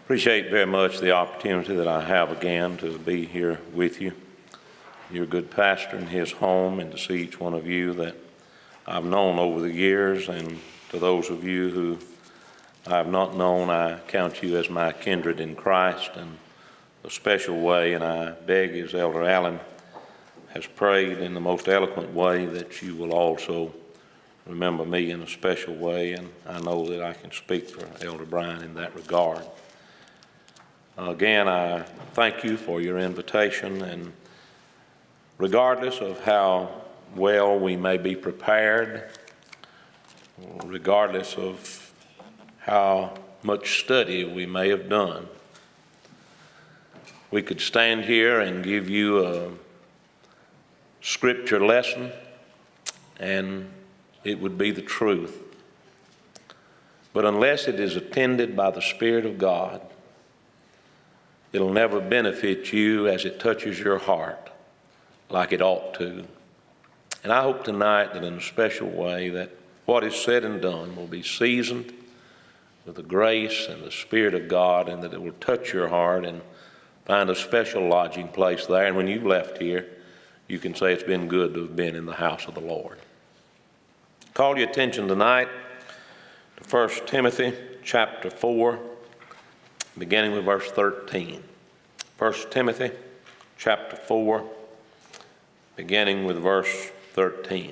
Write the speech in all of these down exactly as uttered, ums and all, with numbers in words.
Appreciate very much the opportunity that I have again to be here with you. You're a good pastor in his home, and to see each one of you that I've known over the years, and to those of you who I have not known, I count you as my kindred in Christ in a special way, and I beg, as Elder Allen has prayed in the most eloquent way, that you will also remember me in a special way, and I know that I can speak for Elder Brian in that regard. Again, I thank you for your invitation, and regardless of how well we may be prepared, regardless of how much study we may have done, we could stand here and give you a scripture lesson, and it would be the truth. But unless it is attended by the Spirit of God, it'll never benefit you as it touches your heart like it ought to. And I hope tonight that in a special way that what is said and done will be seasoned with the grace and the Spirit of God, and that it will touch your heart and find a special lodging place there. And when you've left here, you can say it's been good to have been in the house of the Lord. Call your attention tonight to First Timothy chapter four, beginning with verse thirteen. First Timothy chapter four, beginning with verse thirteen.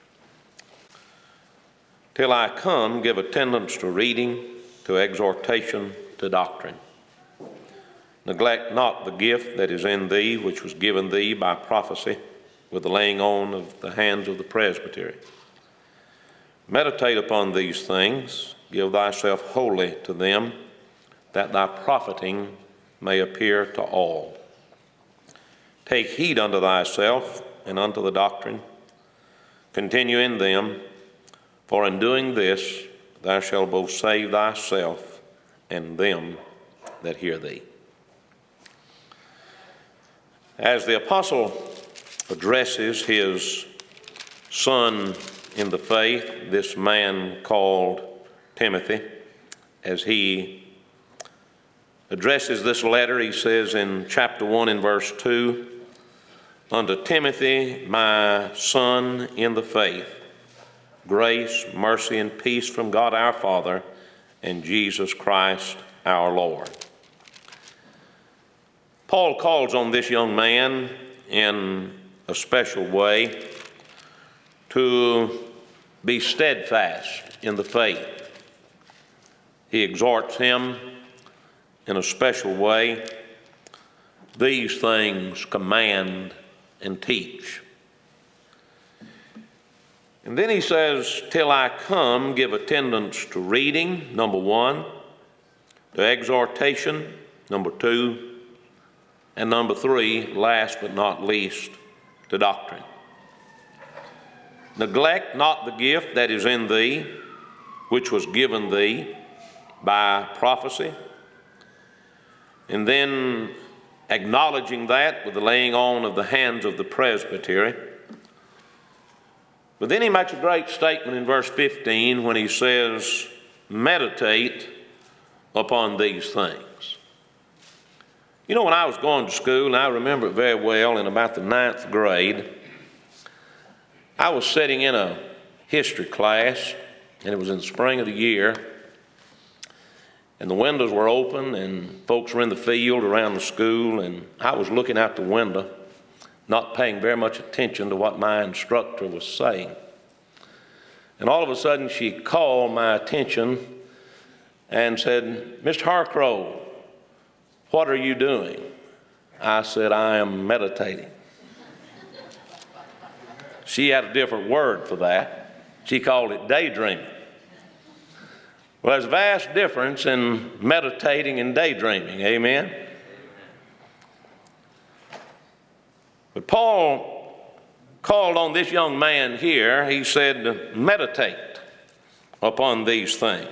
Till I come, give attendance to reading, to exhortation, to doctrine. Neglect not the gift that is in thee, which was given thee by prophecy, with the laying on of the hands of the presbytery. Meditate upon these things, give thyself wholly to them, that thy profiting may appear to all. Take heed unto thyself and unto the doctrine. Continue in them, for in doing this thou shalt both save thyself and them that hear thee. As the apostle addresses his son in the faith, this man called Timothy, as he addresses this letter, he says in chapter one in verse two, unto Timothy, my son in the faith, grace, mercy, and peace from God our Father and Jesus Christ our Lord. Paul calls on this young man in a special way to be steadfast in the faith. He exhorts him in a special way. These things command and teach. And then he says, till I come, give attendance to reading, number one, to exhortation, number two, and number three, last but not least, to doctrine. Neglect not the gift that is in thee, which was given thee by prophecy. And then acknowledging that with the laying on of the hands of the presbytery. But then he makes a great statement in verse fifteen when he says, meditate upon these things. You know, when I was going to school, and I remember it very well, in about the ninth grade, I was sitting in a history class, and it was in the spring of the year, and the windows were open, and folks were in the field around the school, and I was looking out the window, not paying very much attention to what my instructor was saying. And all of a sudden, she called my attention and said, Mister Harcrow, what are you doing? I said, I am meditating. She had a different word for that. She called it daydreaming. Well, there's a vast difference in meditating and daydreaming, amen? But Paul called on this young man here. He said, meditate upon these things.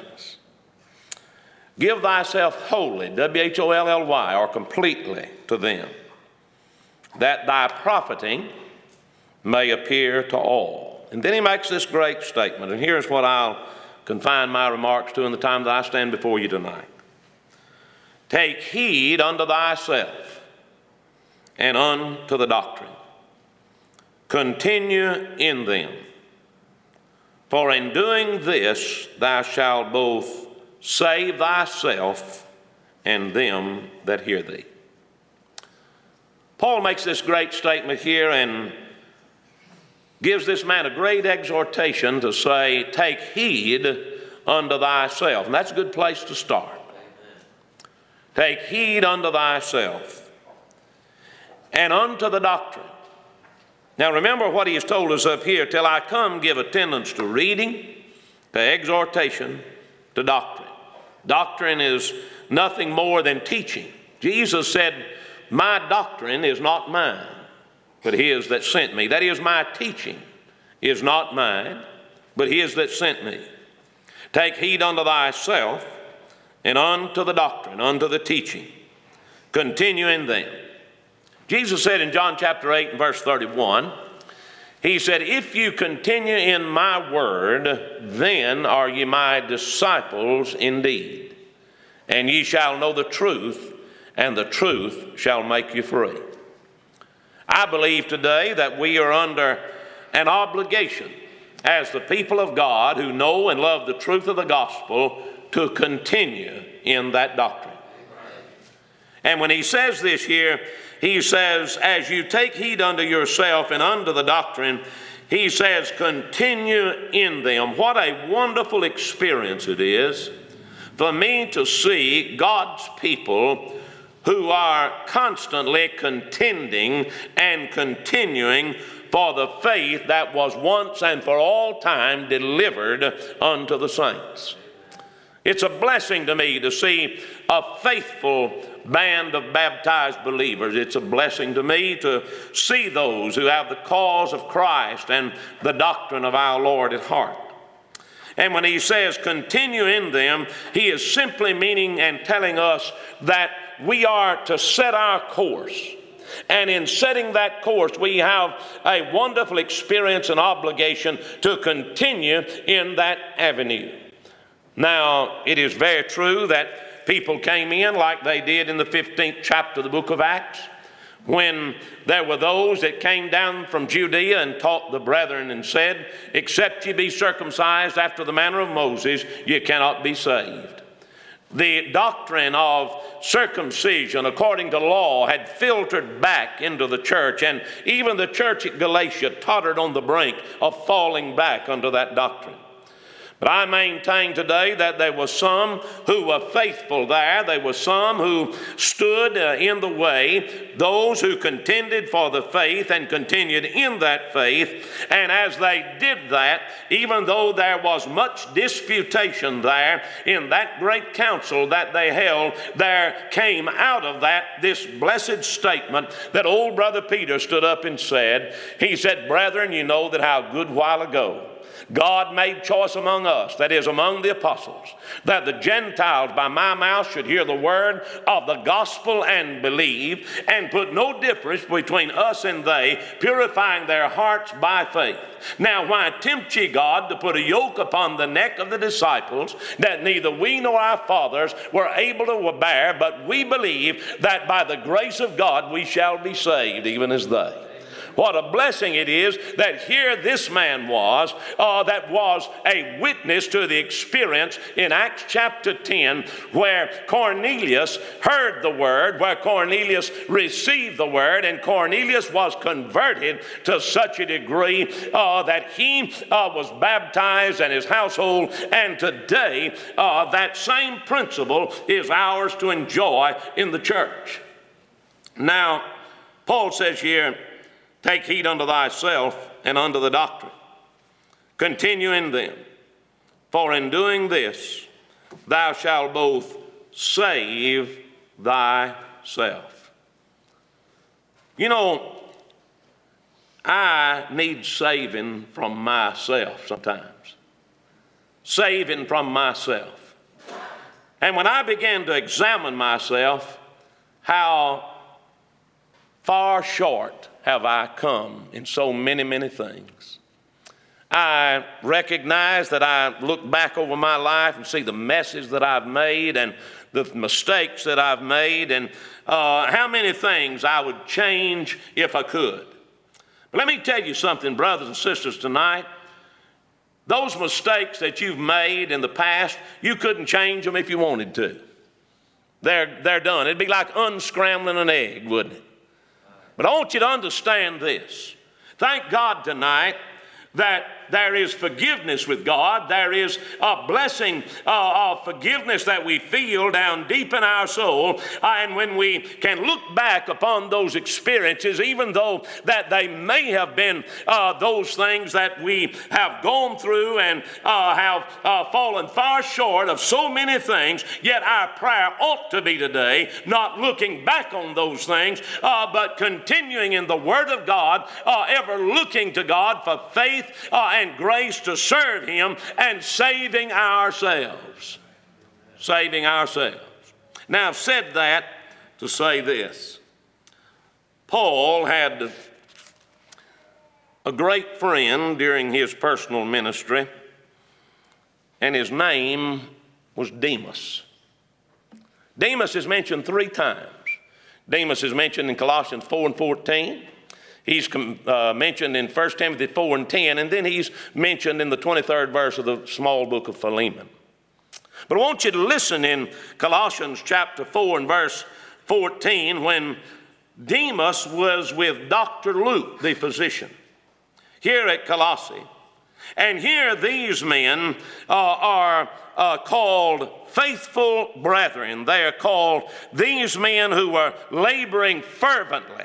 Give thyself wholly, W H O L L Y, or completely to them, that thy profiting may appear to all. And then he makes this great statement, and here's what I'll confine my remarks to in the time that I stand before you tonight. Take heed unto thyself and unto the doctrine. Continue in them. For in doing this thou shalt both save thyself and them that hear thee. Paul makes this great statement here and gives this man a great exhortation to say, take heed unto thyself. And that's a good place to start. Take heed unto thyself and unto the doctrine. Now remember what he has told us up here, till I come give attendance to reading, to exhortation, to doctrine. Doctrine is nothing more than teaching. Jesus said, my doctrine is not mine, but his that sent me. That is, my teaching is not mine, but his that sent me. Take heed unto thyself and unto the doctrine, unto the teaching. Continue in them. Jesus said in John chapter eight and verse thirty-one, he said, if you continue in my word, then are ye my disciples indeed. And ye shall know the truth, and the truth shall make you free. I believe today that we are under an obligation as the people of God who know and love the truth of the gospel to continue in that doctrine. And when he says this here, he says, as you take heed unto yourself and unto the doctrine, he says, continue in them. What a wonderful experience it is for me to see God's people who are constantly contending and continuing for the faith that was once and for all time delivered unto the saints. It's a blessing to me to see a faithful band of baptized believers. It's a blessing to me to see those who have the cause of Christ and the doctrine of our Lord at heart. And when he says continue in them, he is simply meaning and telling us that we are to set our course. And in setting that course, we have a wonderful experience and obligation to continue in that avenue. Now, it is very true that people came in like they did in the fifteenth chapter of the book of Acts, when there were those that came down from Judea and taught the brethren and said, except ye be circumcised after the manner of Moses, ye cannot be saved. The doctrine of circumcision according to law had filtered back into the church, and even the church at Galatia tottered on the brink of falling back under that doctrine. But I maintain today that there were some who were faithful there. There were some who stood uh, in the way, those who contended for the faith and continued in that faith. And as they did that, even though there was much disputation there in that great council that they held, there came out of that this blessed statement that old brother Peter stood up and said. He said, brethren, you know that how a good while ago God made choice among us, that is, among the apostles, that the Gentiles by my mouth should hear the word of the gospel and believe, and put no difference between us and they, purifying their hearts by faith. Now why tempt ye God to put a yoke upon the neck of the disciples that neither we nor our fathers were able to bear, but we believe that by the grace of God we shall be saved, even as they. What a blessing it is that here this man was, uh, that was a witness to the experience in Acts chapter ten, where Cornelius heard the word, where Cornelius received the word, and Cornelius was converted to such a degree uh, that he uh, was baptized and his household. And today, uh, that same principle is ours to enjoy in the church. Now, Paul says here, take heed unto thyself and unto the doctrine. Continue in them. For in doing this, thou shalt both save thyself. You know, I need saving from myself sometimes. Saving from myself. And when I began to examine myself, how far short have I come in so many, many things. I recognize that I look back over my life and see the messes that I've made and the mistakes that I've made, and uh, how many things I would change if I could. But let me tell you something, brothers and sisters, tonight. Those mistakes that you've made in the past, you couldn't change them if you wanted to. They're, they're done. It'd be like unscrambling an egg, wouldn't it? But I want you to understand this. Thank God tonight that there is forgiveness with God. There is a blessing uh, of forgiveness that we feel down deep in our soul. And when we can look back upon those experiences, even though that they may have been uh, those things that we have gone through and uh, have uh, fallen far short of so many things, yet our prayer ought to be today, not looking back on those things, uh, but continuing in the Word of God, uh, ever looking to God for faith uh, and grace to serve Him, and saving ourselves. Saving ourselves. Now, I've said that to say this. Paul had a great friend during his personal ministry, and his name was Demas. Demas is mentioned three times. Demas is mentioned in Colossians four and fourteen. He's uh, mentioned in First Timothy four and ten, and then he's mentioned in the twenty-third verse of the small book of Philemon. But I want you to listen in Colossians chapter four and verse fourteen, when Demas was with Doctor Luke, the physician, here at Colossae. And here these men uh, are uh, called faithful brethren. They are called these men who were laboring fervently,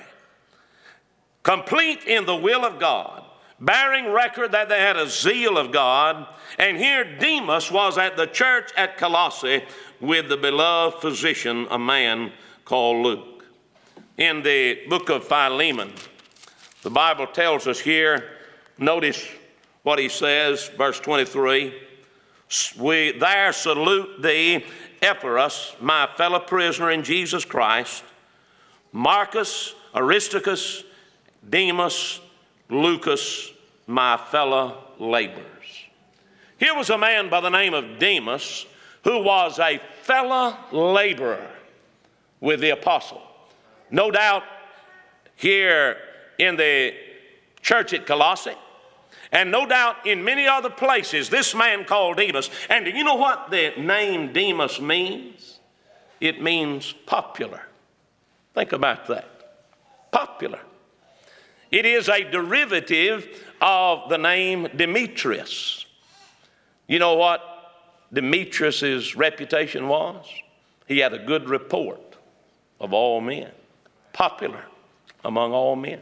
complete in the will of God, bearing record that they had a zeal of God. And here Demas was at the church at Colossae with the beloved physician, a man called Luke. In the book of Philemon, the Bible tells us here, notice what he says, verse twenty-three, we there salute thee, Epaphras, my fellow prisoner in Jesus Christ, Marcus, Aristarchus, Demas, Lucas, my fellow laborers. Here was a man by the name of Demas who was a fellow laborer with the apostle. No doubt here in the church at Colossae, and no doubt in many other places, this man called Demas. And do you know what the name Demas means? It means popular. Think about that. Popular. It is a derivative of the name Demetrius. You know what Demetrius' reputation was? He had a good report of all men. Popular among all men.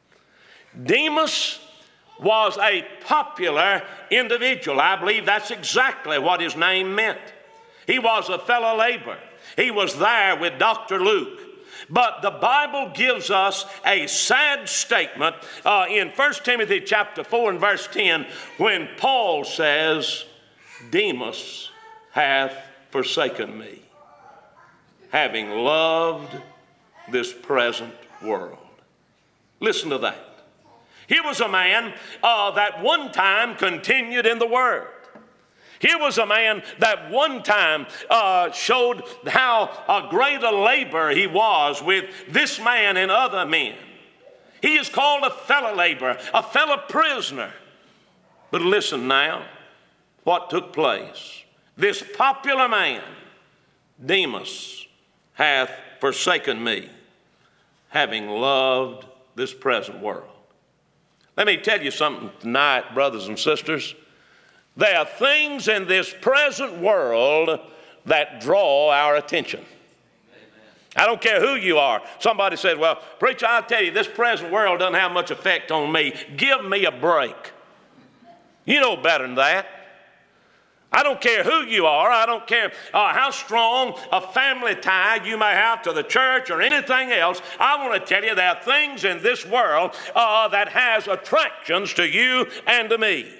Demas was a popular individual. I believe that's exactly what his name meant. He was a fellow laborer. He was there with Doctor Luke. But the Bible gives us a sad statement uh, in First Timothy chapter four and verse ten, when Paul says, Demas hath forsaken me, having loved this present world. Listen to that. Here was a man uh, that one time continued in the Word. Here was a man that one time uh, showed how a great a laborer he was with this man and other men. He is called a fellow laborer, a fellow prisoner. But listen now, what took place. This popular man, Demas, hath forsaken me, having loved this present world. Let me tell you something tonight, brothers and sisters. There are things in this present world that draw our attention. Amen. I don't care who you are. Somebody said, well, preacher, I'll tell you, this present world doesn't have much effect on me. Give me a break. You know better than that. I don't care who you are. I don't care uh, how strong a family tie you may have to the church or anything else. I want to tell you there are things in this world uh, that has attractions to you and to me.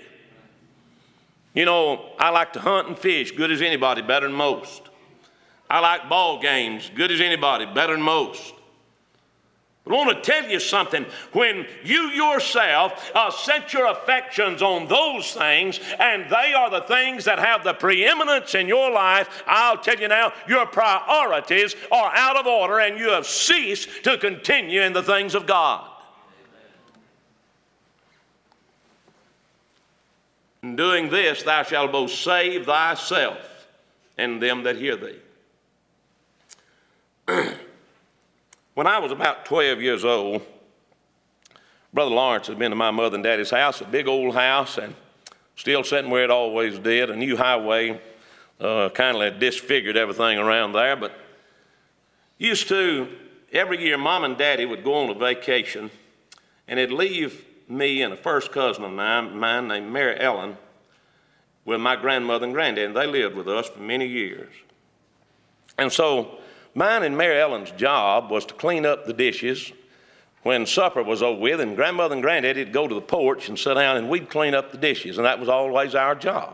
You know, I like to hunt and fish, good as anybody, better than most. I like ball games, good as anybody, better than most. I want to tell you something. When you yourself uh, set your affections on those things, and they are the things that have the preeminence in your life, I'll tell you now, your priorities are out of order and you have ceased to continue in the things of God. In doing this, thou shalt both save thyself and them that hear thee. When I was about twelve years old, Brother Lawrence had been to my mother and daddy's house, a big old house, and still sitting where it always did. A new highway uh, kind of disfigured everything around there, but used to, every year, Mom and Daddy would go on a vacation, and they'd leave me and a first cousin of mine, mine named Mary Ellen, with my grandmother and granddad, and they lived with us for many years. And so mine and Mary Ellen's job was to clean up the dishes when supper was over with, and grandmother and granddad would go to the porch and sit down, and we'd clean up the dishes, and that was always our job.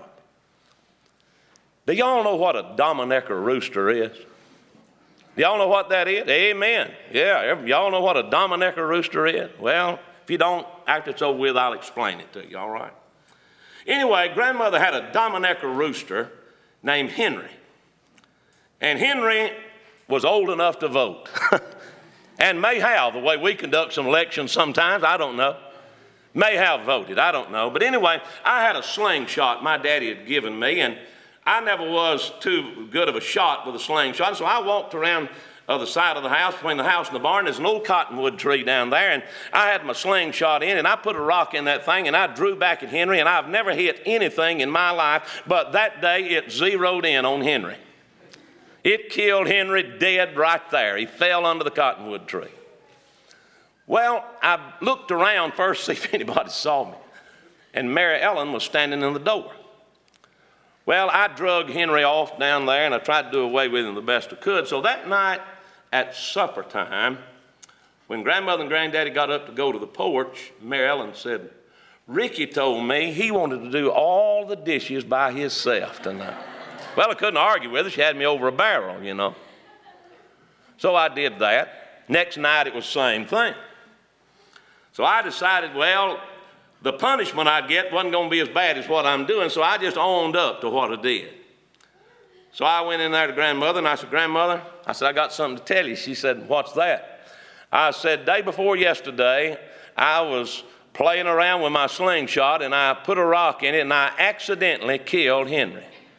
Do y'all know what a Dominecker rooster is? Do y'all know what that is? Amen. Yeah, y'all know what a Dominecker rooster is? Well, if you don't, after it's over with, I'll explain it to you, all right? Anyway, grandmother had a Dominecker rooster named Henry, and Henry was old enough to vote. And may have, the way we conduct some elections sometimes, I don't know. May have voted, I don't know. But anyway, I had a slingshot my daddy had given me, and I never was too good of a shot with a slingshot. So I walked around uh, the side of the house, between the house and the barn. There's an old cottonwood tree down there, and I had my slingshot in, and I put a rock in that thing, and I drew back at Henry, and I've never hit anything in my life, but that day it zeroed in on Henry. It killed Henry dead right there. He fell under the cottonwood tree. Well, I looked around first to see if anybody saw me, and Mary Ellen was standing in the door. Well, I drug Henry off down there, and I tried to do away with him the best I could. So that night at supper time, when grandmother and granddaddy got up to go to the porch, Mary Ellen said, Ricky told me he wanted to do all the dishes by himself tonight. Well, I couldn't argue with her. She had me over a barrel, you know. So I did that. Next night, it was the same thing. So I decided, well, the punishment I'd get wasn't going to be as bad as what I'm doing, so I just owned up to what I did. So I went in there to grandmother, and I said, Grandmother, I said, I got something to tell you. She said, what's that? I said, day before yesterday, I was playing around with my slingshot, and I put a rock in it, and I accidentally killed Henry.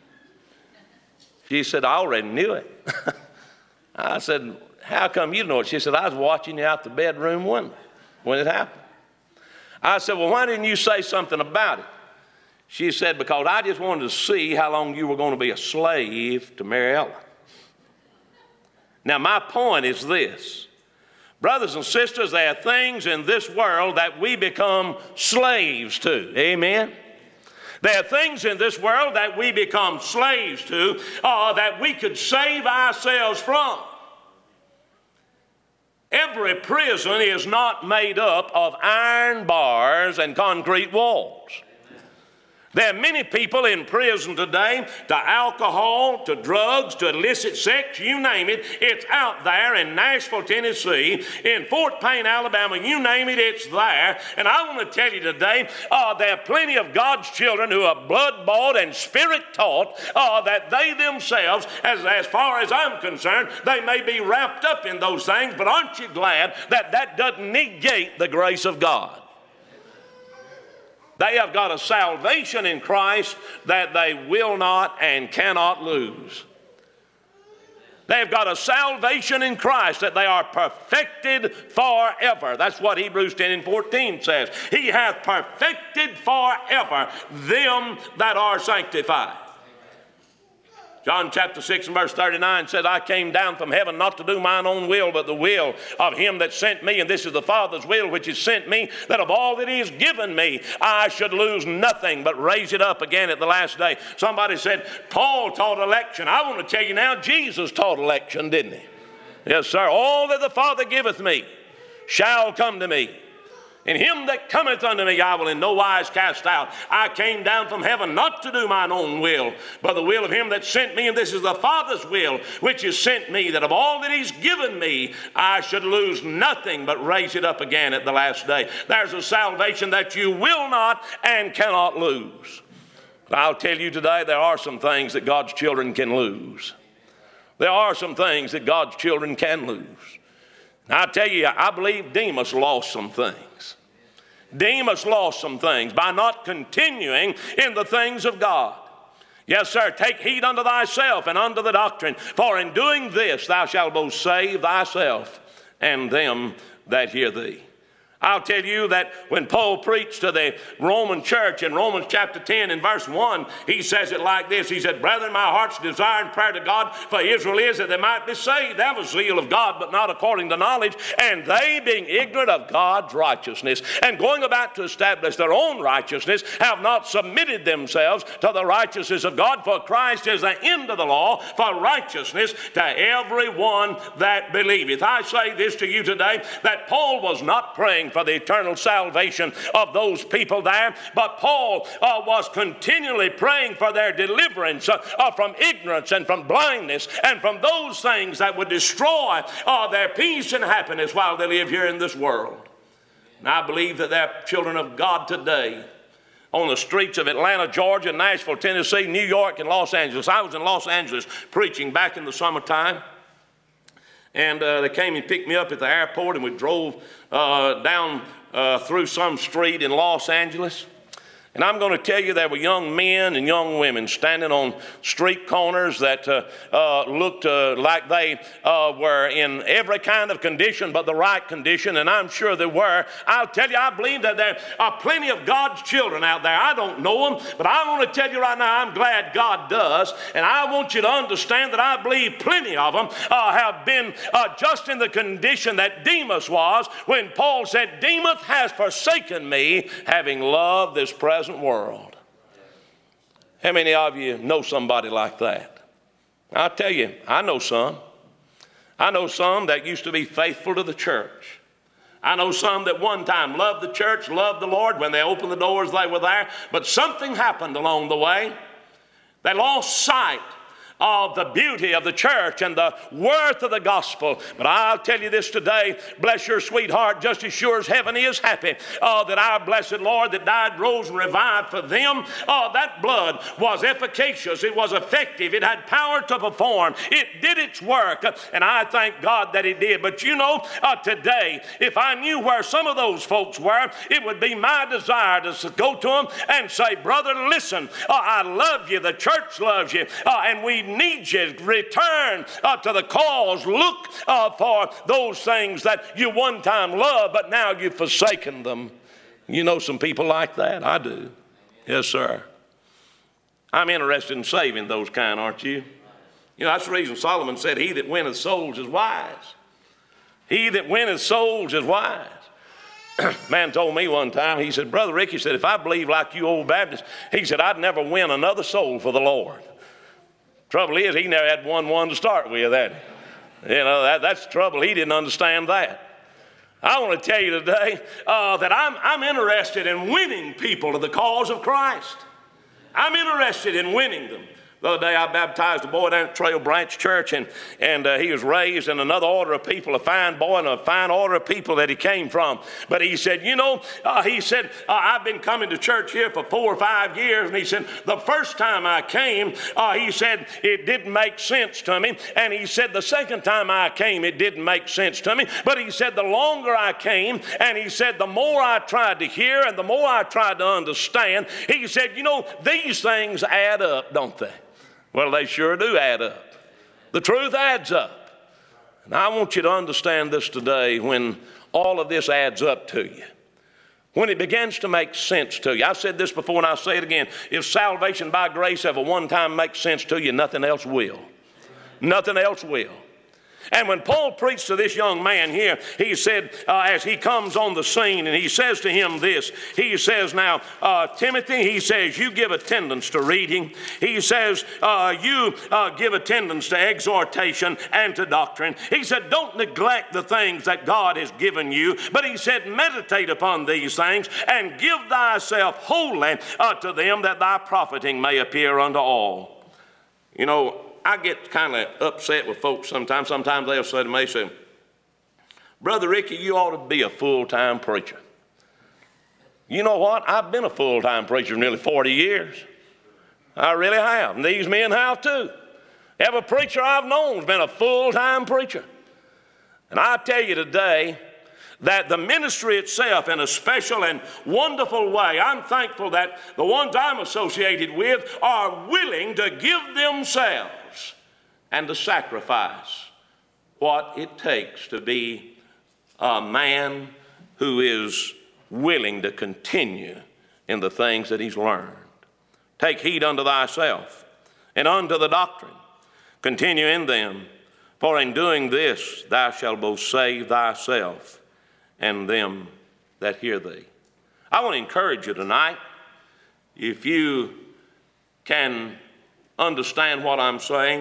She said, I already knew it. I said, how come you know it? She said, I was watching you out the bedroom window when it happened. I said, well, why didn't you say something about it? She said, because I just wanted to see how long you were going to be a slave to Mary Ellen. Now, my point is this. Brothers and sisters, there are things in this world that we become slaves to. Amen? There are things in this world that we become slaves to, uh, that we could save ourselves from. Every prison is not made up of iron bars and concrete walls. There are many people in prison today, to alcohol, to drugs, to illicit sex, you name it. It's out there in Nashville, Tennessee, in Fort Payne, Alabama, you name it, it's there. And I want to tell you today, uh, there are plenty of God's children who are blood-bought and spirit-taught, uh, that they themselves, as, as far as I'm concerned, they may be wrapped up in those things, but aren't you glad that that doesn't negate the grace of God? They have got a salvation in Christ that they will not and cannot lose. They've got a salvation in Christ that they are perfected forever. That's what Hebrews ten and fourteen says. He hath perfected forever them that are sanctified. John chapter six and verse thirty-nine says, I came down from heaven not to do mine own will, but the will of him that sent me. And this is the Father's will which has sent me, that of all that he has given me, I should lose nothing, but raise it up again at the last day. Somebody said, Paul taught election. I want to tell you now, Jesus taught election, didn't he? Yes, sir. All that the Father giveth me shall come to me. And him that cometh unto me I will in no wise cast out. I came down from heaven not to do mine own will, but the will of him that sent me. And this is the Father's will which has sent me, that of all that he's given me, I should lose nothing, but raise it up again at the last day. There's a salvation that you will not and cannot lose. But I'll tell you today, there are some things that God's children can lose. There are some things that God's children can lose. Now, I tell you, I believe Demas lost some things. Demas lost some things by not continuing in the things of God. Yes, sir, take heed unto thyself and unto the doctrine, for in doing this thou shalt both save thyself and them that hear thee. I'll tell you that when Paul preached to the Roman church in Romans chapter ten and verse one, he says it like this. He said, brethren, my heart's desire and prayer to God for Israel is that they might be saved. That was zeal of God, but not according to knowledge. And they, being ignorant of God's righteousness and going about to establish their own righteousness, have not submitted themselves to the righteousness of God. For Christ is the end of the law for righteousness to every one that believeth. I say this to you today, that Paul was not praying for the eternal salvation of those people there, but Paul uh, was continually praying for their deliverance uh, uh, from ignorance and from blindness and from those things that would destroy uh, their peace and happiness while they live here in this world. And I believe that they're children of God today on the streets of Atlanta, Georgia, Nashville, Tennessee, New York, and Los Angeles. I was in Los Angeles preaching back in the summertime. And uh, they came and picked me up at the airport, and we drove uh, down uh, through some street in Los Angeles. And I'm going to tell you, there were young men and young women standing on street corners that uh, uh, looked uh, like they uh, were in every kind of condition but the right condition, and I'm sure they were. I'll tell you, I believe that there are plenty of God's children out there. I don't know them, but I want to tell you right now, I'm glad God does, and I want you to understand that I believe plenty of them uh, have been uh, just in the condition that Demas was when Paul said, Demas has forsaken me, having loved this present world. How many of you know somebody like that? I'll tell you, I know some. I know some that used to be faithful to the church. I know some that one time loved the church, loved the Lord. When they opened the doors, they were there. But something happened along the way. They lost sight of the beauty of the church and the worth of the gospel. But I'll tell you this today, bless your sweetheart, just as sure as heaven is happy, uh, that our blessed Lord that died, rose, and revived for them, uh, that blood was efficacious, it was effective, it had power to perform, it did its work, and I thank God that it did. But you know, uh, today, if I knew where some of those folks were, it would be my desire to go to them and say, brother, listen, uh, I love you, the church loves you, uh, and we need you to return uh, to the cause. Look uh, for those things that you one time loved, but now you've forsaken them. You know some people like that? I do. Yes, sir. I'm interested in saving those kind, aren't you? You know, that's the reason Solomon said, he that winneth souls is wise. He that winneth souls is wise. Man told me one time, he said, Brother Rick, he said, if I believe like you old Baptists, he said, I'd never win another soul for the Lord. Trouble is, he never had one one to start with, had he? You know, that, that's the trouble. He didn't understand that. I want to tell you today uh, that I'm, I'm interested in winning people to the cause of Christ. I'm interested in winning them. The other day I baptized a boy down at Trail Branch Church, and, and uh, he was raised in another order of people, a fine boy and a fine order of people that he came from. But he said, you know, uh, he said, uh, I've been coming to church here for four or five years. And he said, the first time I came, uh, he said, it didn't make sense to me. And he said, the second time I came, it didn't make sense to me. But he said, the longer I came, and he said, the more I tried to hear and the more I tried to understand, he said, you know, these things add up, don't they? Well, they sure do add up. The truth adds up. And I want you to understand this today, when all of this adds up to you, when it begins to make sense to you. I've said this before and I'll say it again. If salvation by grace ever one time makes sense to you, nothing else will. Nothing else will. And when Paul preached to this young man here, he said, uh, as he comes on the scene, and he says to him this, he says, now, uh, Timothy, he says, you give attendance to reading. He says, uh, you uh, give attendance to exhortation and to doctrine. He said, don't neglect the things that God has given you, but he said, meditate upon these things and give thyself wholly uh, to them, that thy profiting may appear unto all. You know, I get kind of upset with folks sometimes. Sometimes they'll say to me, say, Brother Ricky, you ought to be a full-time preacher. You know what? I've been a full-time preacher nearly forty years. I really have. And these men have too. Every preacher I've known has been a full-time preacher. And I tell you today that the ministry itself, in a special and wonderful way, I'm thankful that the ones I'm associated with are willing to give themselves and to sacrifice what it takes to be a man who is willing to continue in the things that he's learned. Take heed unto thyself and unto the doctrine. Continue in them, for in doing this thou shalt both save thyself and them that hear thee. I want to encourage you tonight, if you can understand what I'm saying,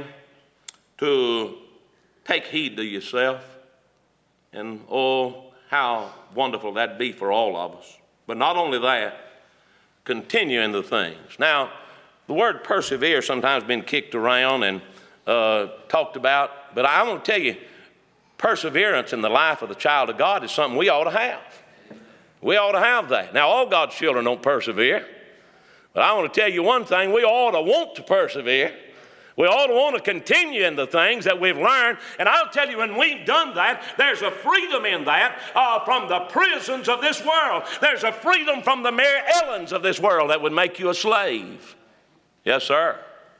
to take heed to yourself. And oh, how wonderful that'd be for all of us. But not only that, continue in the things. Now, the word persevere sometimes been kicked around and uh, talked about, but I want to tell you, perseverance in the life of the child of God is something we ought to have. We ought to have that. Now, all God's children don't persevere, but I want to tell you one thing, we ought to want to persevere. We ought to want to continue in the things that we've learned. And I'll tell you, when we've done that, there's a freedom in that uh, from the prisons of this world. There's a freedom from the Mary Ellens of this world that would make you a slave. Yes, sir.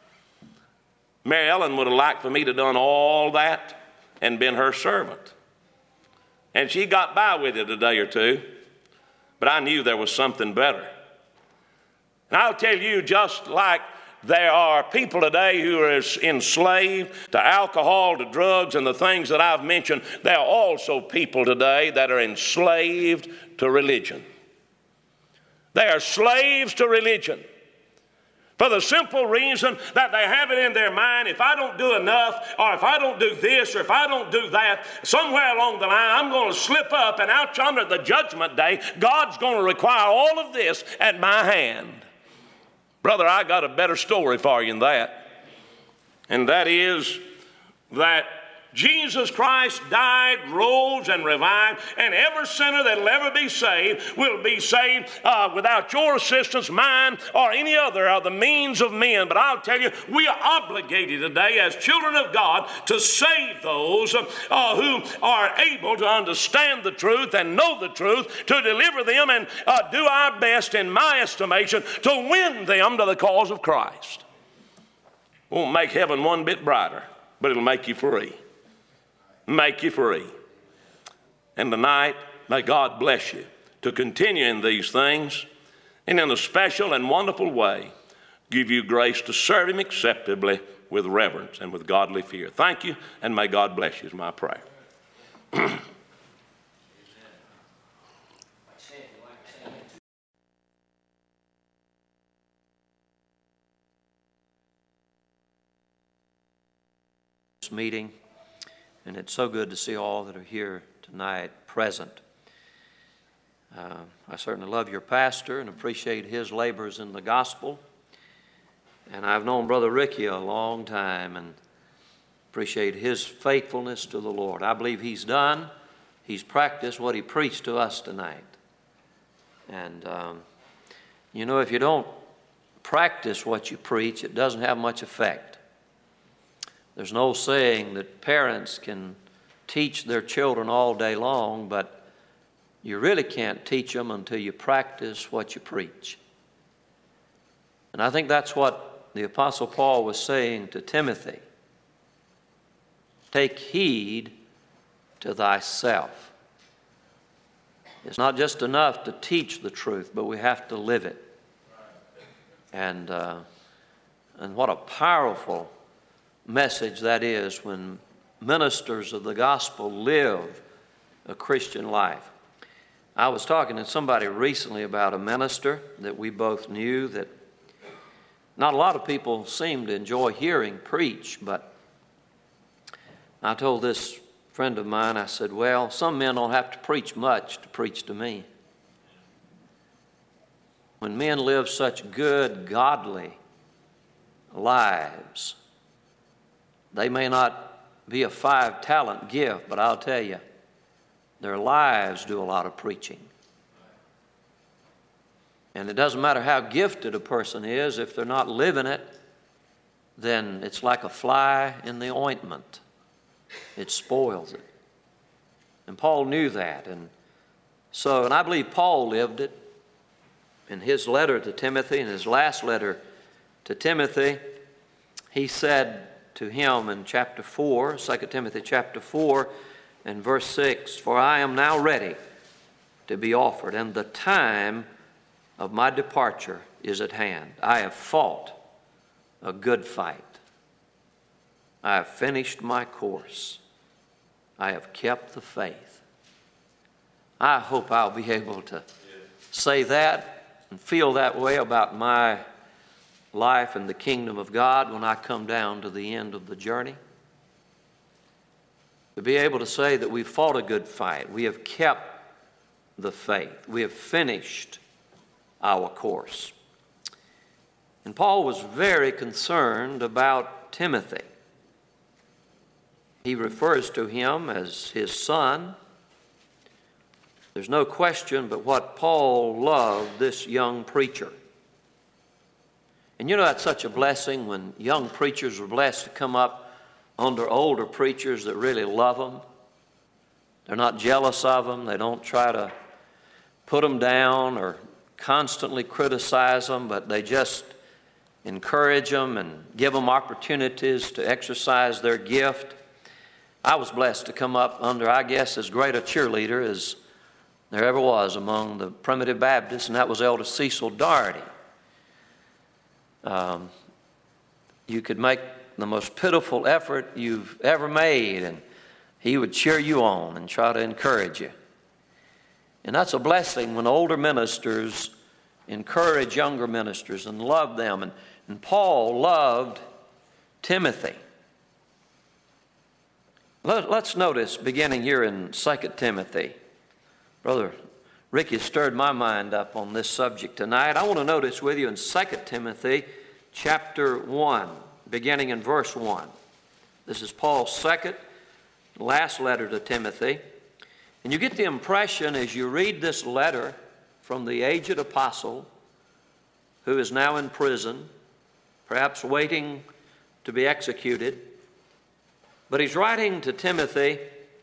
Mary Ellen would have liked for me to have done all that and been her servant. And she got by with it a day or two, but I knew there was something better. And I'll tell you, just like there are people today who are enslaved to alcohol, to drugs, and the things that I've mentioned, there are also people today that are enslaved to religion. They are slaves to religion. For the simple reason that they have it in their mind, if I don't do enough, or if I don't do this, or if I don't do that, somewhere along the line I'm going to slip up, and out yonder at the judgment day, God's going to require all of this at my hand. Brother, I got a better story for you than that. And that is that Jesus Christ died, rose, and revived, and every sinner that will ever be saved will be saved uh, without your assistance, mine, or any other of the means of men. But I'll tell you, we are obligated today as children of God to save those uh, who are able to understand the truth and know the truth, to deliver them and uh, do our best, in my estimation, to win them to the cause of Christ. Won't make heaven one bit brighter, but it'll make you free. Make you free. And tonight, may God bless you to continue in these things, and in a special and wonderful way give you grace to serve Him acceptably with reverence and with godly fear. Thank you, and may God bless you is my prayer. Meeting. And it's so good to see all that are here tonight present. Uh, I certainly love your pastor and appreciate his labors in the gospel. And I've known Brother Ricky a long time and appreciate his faithfulness to the Lord. I believe he's done, he's practiced what he preached to us tonight. And, um, you know, if you don't practice what you preach, it doesn't have much effect. There's no saying that parents can teach their children all day long, but you really can't teach them until you practice what you preach. And I think that's what the Apostle Paul was saying to Timothy. Take heed to thyself. It's not just enough to teach the truth, but we have to live it. And, uh, and what a powerful message that is when ministers of the gospel live a Christian life. I was talking to somebody recently about a minister that we both knew that not a lot of people seem to enjoy hearing preach, but I told this friend of mine, I said, well, some men don't have to preach much to preach to me. When men live such good, godly lives, they may not be a five-talent gift, but I'll tell you, their lives do a lot of preaching. And it doesn't matter how gifted a person is, if they're not living it, then it's like a fly in the ointment. It spoils it. And Paul knew that. And so, and I believe Paul lived it. In his letter to Timothy, in his last letter to Timothy, he said to him in chapter four, Second Timothy chapter four, and verse six, "For I am now ready to be offered, and the time of my departure is at hand. I have fought a good fight. I have finished my course. I have kept the faith." I hope I'll be able to say that and feel that way about my life in the kingdom of God when I come down to the end of the journey. To be able to say that we've fought a good fight, we have kept the faith, we have finished our course. And Paul was very concerned about Timothy. He refers to him as his son. There's no question but what Paul loved this young preacher. And you know, that's such a blessing when young preachers are blessed to come up under older preachers that really love them. They're not jealous of them. They don't try to put them down or constantly criticize them, but they just encourage them and give them opportunities to exercise their gift. I was blessed to come up under, I guess, as great a cheerleader as there ever was among the primitive Baptists, and that was Elder Cecil Doherty. Um, you could make the most pitiful effort you've ever made, and he would cheer you on and try to encourage you. And that's a blessing when older ministers encourage younger ministers and love them. And, and Paul loved Timothy. Let, let's notice, beginning here in Second Timothy, Brother Ricky stirred my mind up on this subject tonight. I want to notice with you in Second Timothy chapter one, beginning in verse one. This is Paul's second, last letter to Timothy. And you get the impression as you read this letter from the aged apostle who is now in prison, perhaps waiting to be executed. But he's writing to Timothy,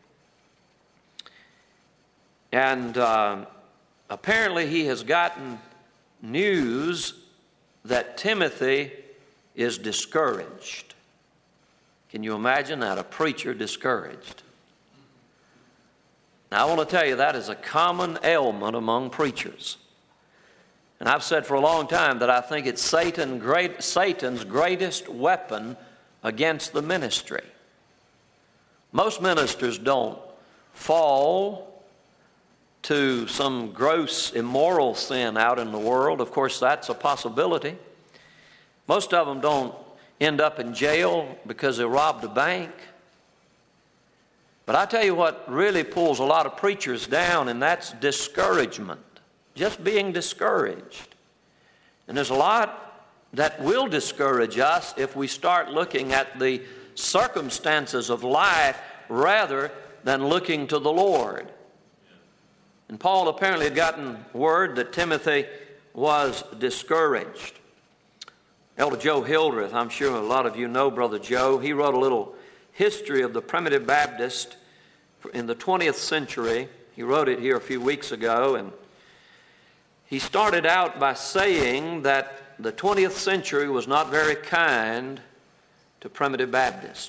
and uh, apparently he has gotten news that Timothy is discouraged. Can you imagine that, a preacher discouraged? Now, I want to tell you that is a common ailment among preachers. And I've said for a long time that I think it's Satan great, Satan's greatest weapon against the ministry. Most ministers don't fall to some gross immoral sin out in the world. Of course, that's a possibility. Most of them don't end up in jail because they robbed a bank. But I tell you what really pulls a lot of preachers down, and that's discouragement. Just being discouraged. And there's a lot that will discourage us if we start looking at the circumstances of life rather than looking to the Lord. And Paul apparently had gotten word that Timothy was discouraged. Elder Joe Hildreth, I'm sure a lot of you know Brother Joe, he wrote a little history of the primitive Baptist in the twentieth century. He wrote it here a few weeks ago, and he started out by saying that the twentieth century was not very kind to primitive Baptists.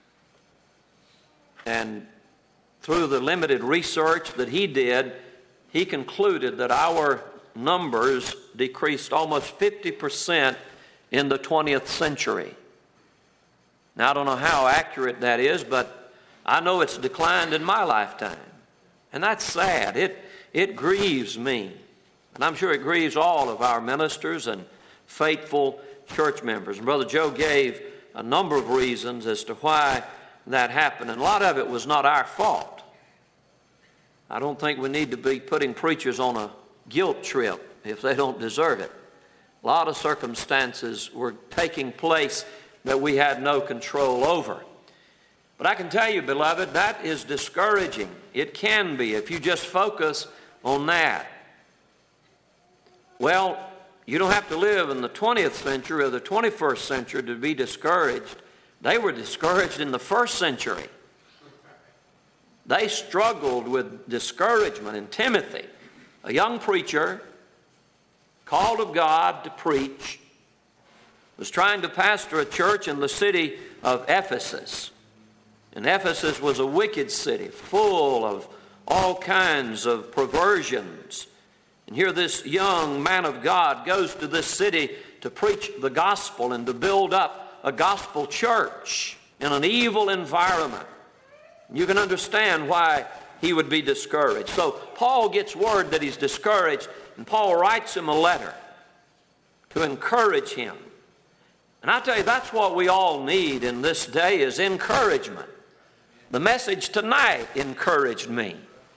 And through the limited research that he did, he concluded that our numbers decreased almost fifty percent in the twentieth century. Now, I don't know how accurate that is, but I know it's declined in my lifetime. And that's sad. It, it grieves me. And I'm sure it grieves all of our ministers and faithful church members. And Brother Joe gave a number of reasons as to why that happened. And a lot of it was not our fault. I don't think we need to be putting preachers on a guilt trip if they don't deserve it. A lot of circumstances were taking place that we had no control over. But I can tell you, beloved, that is discouraging. It can be if you just focus on that. Well, you don't have to live in the twentieth century or the twenty-first century to be discouraged. They were discouraged in the first century. They struggled with discouragement. And Timothy, a young preacher, called of God to preach, was trying to pastor a church in the city of Ephesus. And Ephesus was a wicked city, full of all kinds of perversions. And here this young man of God goes to this city to preach the gospel and to build up a gospel church in an evil environment. You can understand why he would be discouraged. So Paul gets word that he's discouraged, and Paul writes him a letter to encourage him. And I tell you, that's what we all need in this day is encouragement. The message tonight encouraged me.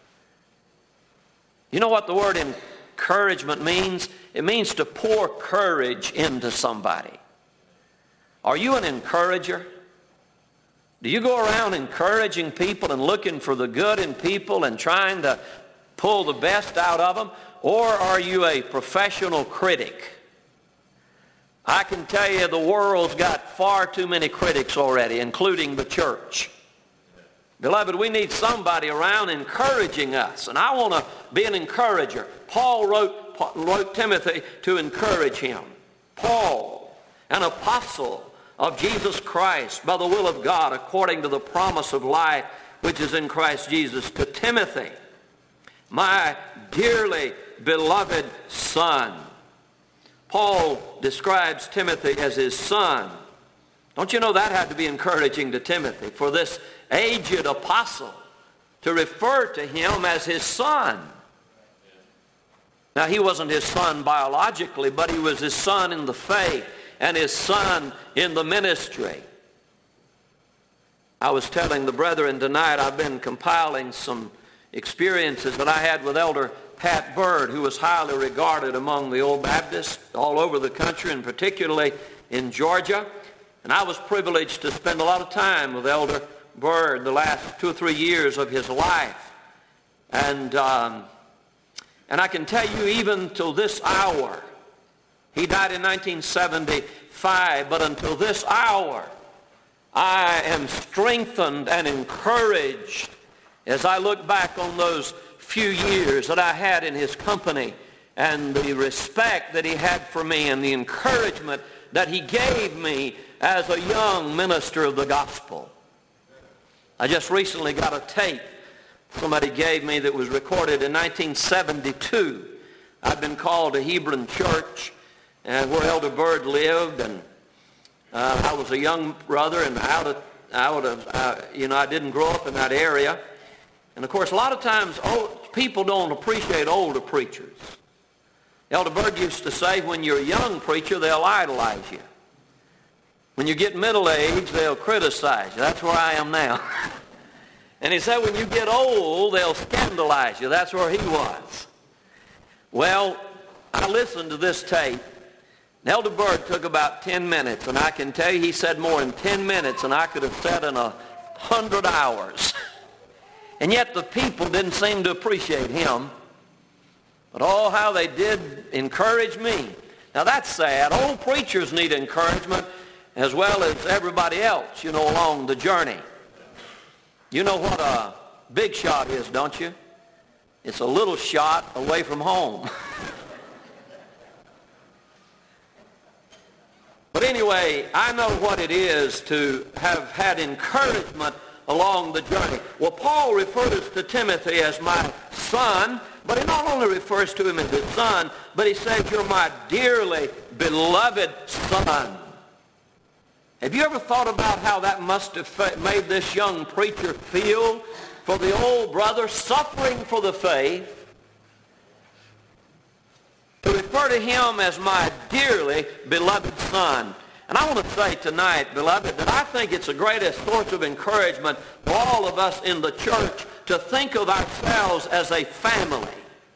You know what the word encouragement means? It means to pour courage into somebody. Are you an encourager? Do you go around encouraging people and looking for the good in people and trying to pull the best out of them? Or are you a professional critic? I can tell you the world's got far too many critics already, including the church. Beloved, we need somebody around encouraging us, and I want to be an encourager. Paul wrote, wrote Timothy to encourage him. Paul, an apostle of Jesus Christ by the will of God, according to the promise of life which is in Christ Jesus, to Timothy, my dearly beloved son. Paul describes Timothy as his son. Don't you know that had to be encouraging to Timothy for this aged apostle to refer to him as his son? Now, he wasn't his son biologically, but he was his son in the faith and his son in the ministry. I was telling the brethren tonight, I've been compiling some experiences that I had with Elder Pat Bird, who was highly regarded among the old Baptists all over the country, and particularly in Georgia. And I was privileged to spend a lot of time with Elder Bird the last two or three years of his life. And, um, and I can tell you, even till this hour, he died in nineteen seventy-five, but until this hour, I am strengthened and encouraged as I look back on those few years that I had in his company and the respect that he had for me and the encouragement that he gave me as a young minister of the gospel. I just recently got a tape somebody gave me that was recorded in nineteen seventy-two. I'd been called to Hebron Church, and where Elder Bird lived, and uh, I was a young brother, and out of, out of uh, you know, I didn't grow up in that area. And of course, a lot of times old, people don't appreciate older preachers. Elder Bird used to say, when you're a young preacher, they'll idolize you. When you get middle-aged, they'll criticize you. That's where I am now. And he said, when you get old, they'll scandalize you. That's where he was. Well, I listened to this tape. Elder Bird took about ten minutes, and I can tell you he said more in ten minutes than I could have said in a hundred hours. And yet the people didn't seem to appreciate him. But oh, how they did encourage me. Now that's sad. Old preachers need encouragement as well as everybody else, you know, along the journey. You know what a big shot is, don't you? It's a little shot away from home. But anyway, I know what it is to have had encouragement along the journey. Well, Paul refers to Timothy as my son, but he not only refers to him as his son, but he says, you're my dearly beloved son. Have you ever thought about how that must have made this young preacher feel for the old brother suffering for the faith, to refer to him as my dearly beloved son? And I want to say tonight, beloved, that I think it's the greatest source of encouragement for all of us in the church to think of ourselves as a family.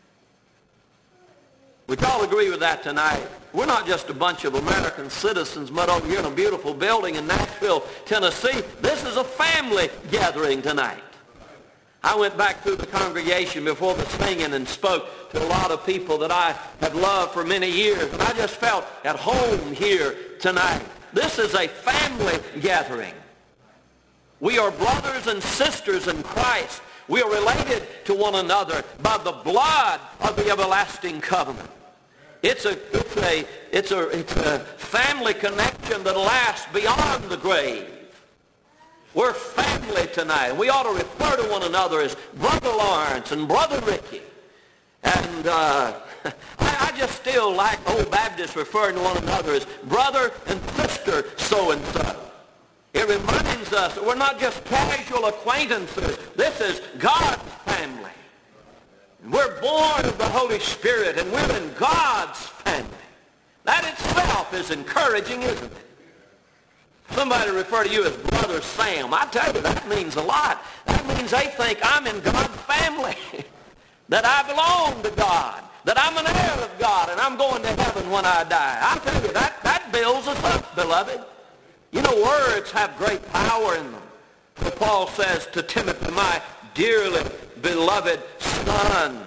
Would y'all agree with that tonight? We're not just a bunch of American citizens met over here in a beautiful building in Nashville, Tennessee. This is a family gathering tonight. I went back through the congregation before the singing and spoke to a lot of people that I have loved for many years, and I just felt at home here tonight. This is a family gathering. We are brothers and sisters in Christ. We are related to one another by the blood of the everlasting covenant. It's a, it's a, it's a, it's a family connection that lasts beyond the grave. We're family tonight. We ought to refer to one another as Brother Lawrence and Brother Ricky. And uh, I, I just still like old Baptists referring to one another as brother and sister so-and-so. It reminds us that we're not just casual acquaintances. This is God's family. We're born of the Holy Spirit, and we're in God's family. That itself is encouraging, isn't it? Somebody refer to you as Brother Sam. I tell you, that means a lot. That means they think I'm in God's family, that I belong to God, that I'm an heir of God, and I'm going to heaven when I die. I tell you, that, that builds us up, beloved. You know, words have great power in them. So Paul says to Timothy, my dearly beloved son,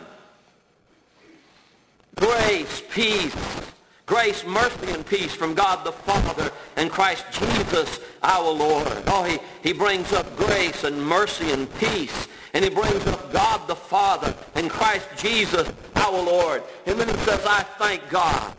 grace, peace, grace, mercy, and peace from God the Father and Christ Jesus our Lord. Oh, he, he brings up grace and mercy and peace. And he brings up God the Father and Christ Jesus our Lord. And then he says, I thank God,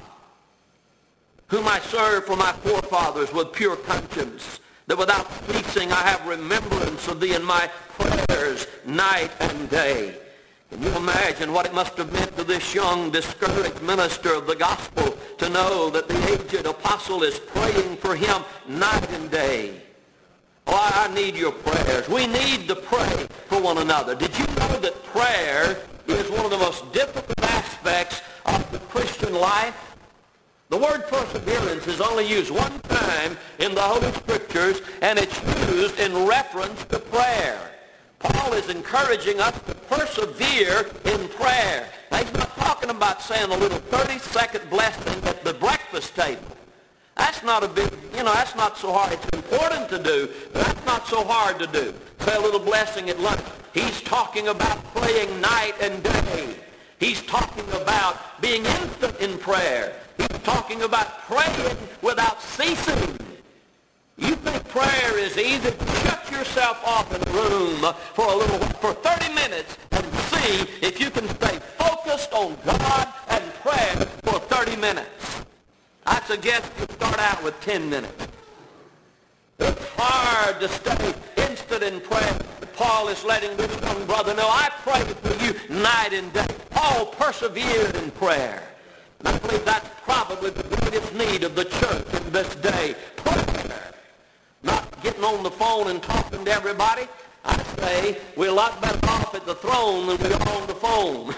whom I serve for my forefathers with pure conscience, that without ceasing I have remembrance of thee in my prayers night and day. Can you imagine what it must have meant to this young, discouraged minister of the gospel to know that the aged apostle is praying for him night and day? Oh, I need your prayers. We need to pray for one another. Did you know that prayer is one of the most difficult aspects of the Christian life? The word perseverance is only used one time in the Holy Scriptures, and it's used in reference to prayer. Paul is encouraging us to persevere in prayer. Now, he's not talking about saying a little thirty-second blessing at the breakfast table. That's not a big, you know, that's not so hard. It's important to do, but that's not so hard to do. Say a little blessing at lunch. He's talking about praying night and day. He's talking about being instant in prayer. He's talking about praying without ceasing. You think prayer is easy? Shut yourself off in a room for a little, for thirty minutes and see if you can stay focused on God and prayer for thirty minutes. I suggest you start out with ten minutes. It's hard to stay instant in prayer. Paul is letting this young brother know, I pray for you night and day. Paul persevered in prayer. And I believe that's probably the greatest need of the church in this day. Prayer. Not getting on the phone and talking to everybody. I say we're a lot better off at the throne than we are on the phone.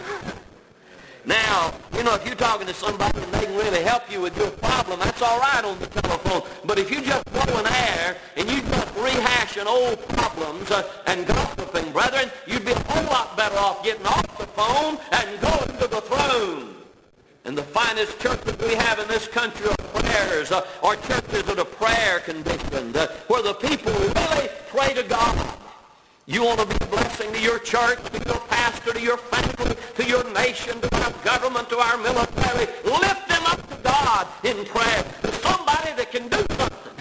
Now, you know, if you're talking to somebody and they can really help you with your problem, that's all right on the telephone. But if you just blow an air and you just rehashing old problems uh, and gossiping, brethren, you'd be a whole lot better off getting off the phone and going to the throne. And the finest churches we have in this country are prayers, uh, are churches that are prayer conditioned, uh, where the people really pray to God. You want to be a blessing to your church, to your pastor, to your family, to your nation, to our government, to our military. Lift them up to God in prayer, to somebody that can do something.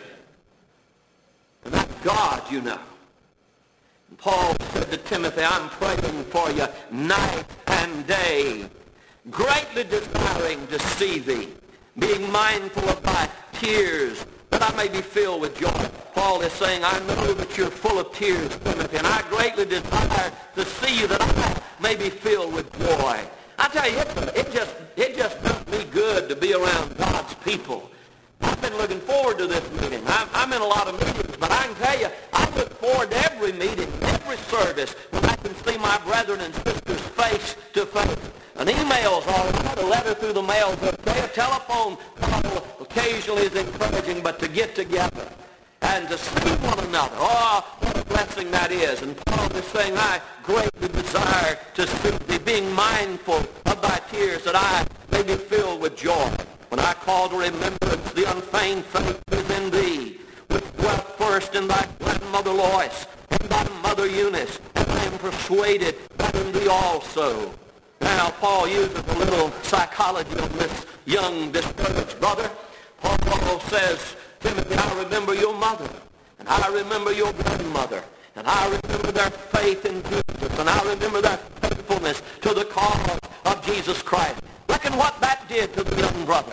And that's God, you know. And Paul said to Timothy, I'm praying for you night and day, greatly desiring to see thee, being mindful of thy tears, that I may be filled with joy. Paul is saying, I know that you're full of tears, Timothy, and I greatly desire to see you that I may be filled with joy. I tell you, it, it just it just does me good to be around God's people. I've been looking forward to this meeting. I'm, I'm in a lot of meetings, but I can tell you, I look forward to every meeting, every service, when I can see my brethren and sisters face to face. An email's all right, a letter through the mail is okay, a telephone call occasionally is encouraging, but to get together and to see one another, oh, what a blessing that is. And Paul is saying, I greatly desire to see thee, being mindful of thy tears, that I may be filled with joy. When I call to remembrance the unfeigned faith that is in thee, which dwelt first in thy grandmother Lois and thy mother Eunice, and I am persuaded that in thee also. Now, Paul uses a little psychology on this young, discouraged brother. Paul says, Timothy, I remember your mother, and I remember your grandmother, and I remember their faith in Jesus, and I remember their faithfulness to the cause of Jesus Christ. Reckon what that did to the young brother.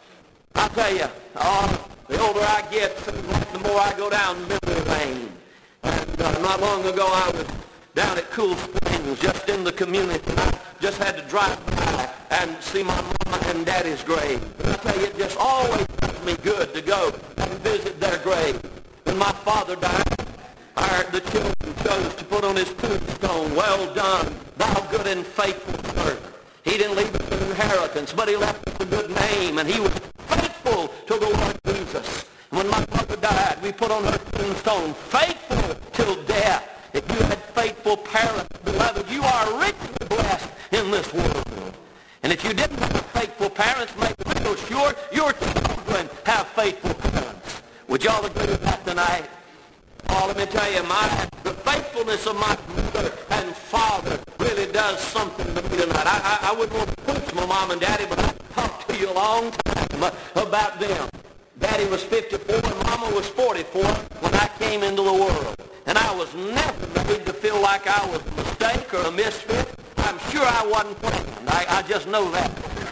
I tell you, oh, the older I get, the more I go down memory lane. And uh, not long ago, I was down at Cool Springs, just in the community, and I just had to drive by and see my mama and daddy's grave. And I tell you, it just always does me good to go and visit their grave. When my father died, our, the children chose to put on his tombstone, well done, thou good and faithful servant. He didn't leave us an inheritance, but he left us a good name, and he was faithful to the Lord Jesus. And when my mother died, we put on her tombstone, faithful till death. If you had faithful parents, beloved, you are richly blessed in this world. And if you didn't have faithful parents, make real sure your children have faithful parents. Would y'all agree with that tonight? Oh, let me tell you, my, the faithfulness of my mother and father really does something to me tonight. I, I, I wouldn't want to preach my mom and daddy, but I've talked to you a long time about them. Daddy was fifty-four and Mama was forty-four when I came into the world. And I was never made to feel like I was a mistake or a misfit. I'm sure I wasn't planned. I, I just know that.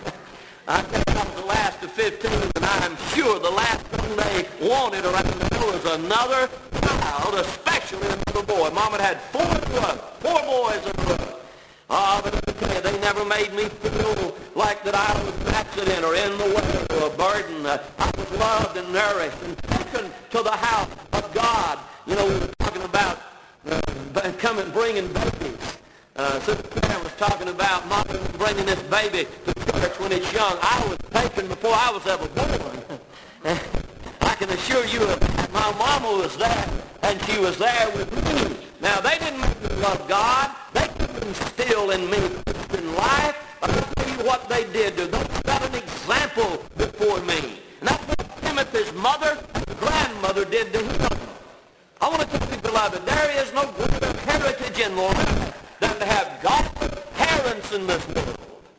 I think I was the last of fifteen, and I'm sure the last thing they wanted around there was another child, especially another boy. Mama had four brothers, four boys in a row. Ah, but let me tell you, they never made me feel like that I was an accident or in the way or a burden. Uh, I was loved and nourished and taken to the house of God. You know, we were talking about uh, coming, bringing babies. Uh, Sister Karen was talking about Mama bringing this baby to church when it's young. I was taken before I was ever born. I can assure you that my mama was there, and she was there with me. Now, they didn't make me love God. They couldn't instill in me Christian life. But I'll tell you what they did. They got an example before me. And that's what Timothy's mother and grandmother did to him. I want to tell you, beloved, there is no greater heritage in life than to have godly parents in this world.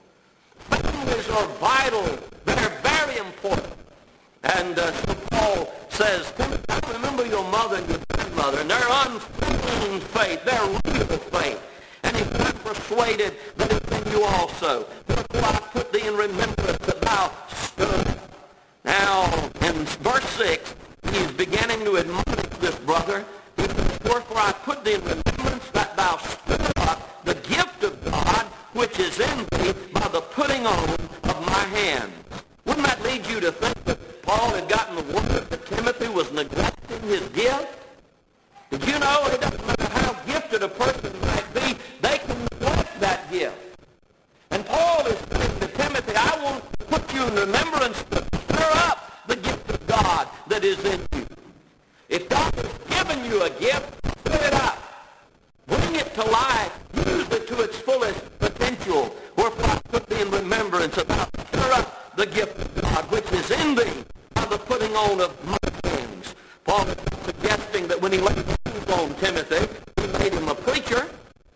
Families are vital. They're very important. And uh, so Paul says, I remember your mother and your grandmother and their unfailing faith, their real faith. And he's not persuaded that it's in you also. Therefore I put thee in remembrance that thou stood. Now, in verse six, he's beginning to admonish this brother. He says, wherefore I put thee in remembrance that thou stood up the gift of God which is in thee by the putting on of my hands. Wouldn't that lead you to think that Paul had gotten the word that Timothy was neglecting his gift? Did you know it doesn't matter how gifted a person might be, they can neglect that gift. And Paul is saying to Timothy, I want to put you in remembrance to stir up the gift of God that is in you. If God has given you a gift, stir it up. Bring it to life. Use it to its fullest potential. Wherefore I put thee in remembrance about stir up the gift of God which is in thee by the putting on of my hands. Paul is suggesting that when he laid hands on Timothy, he made him a preacher.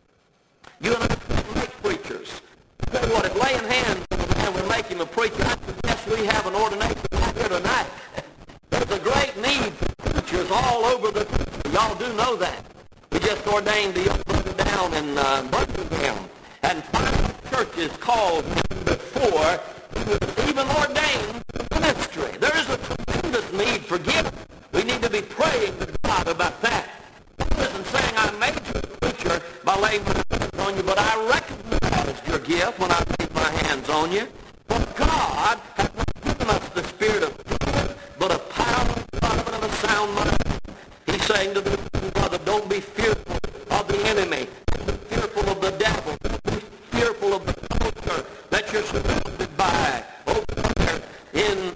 You and I can't make preachers. Tell you what, if laying hands on a man would make him a preacher, I suggest we have an ordination right here tonight. There's a great need for preachers all over the country. Y'all do know that. We just ordained the young brother down in uh, Birmingham, and five churches called him before he was even ordained to ministry. There is a tremendous need for gifts. We need to be praying to God about that. I wasn't saying I made you a preacher by laying my hands on you, but I recognized your gift when I laid my hands on you. But God has not given us the spirit of fear, but of power, love, and of a sound mind. He's saying to the brother, don't be fearful of the enemy. Don't be fearful of the devil. Don't be fearful of the culture that you're surrounded by. Over there in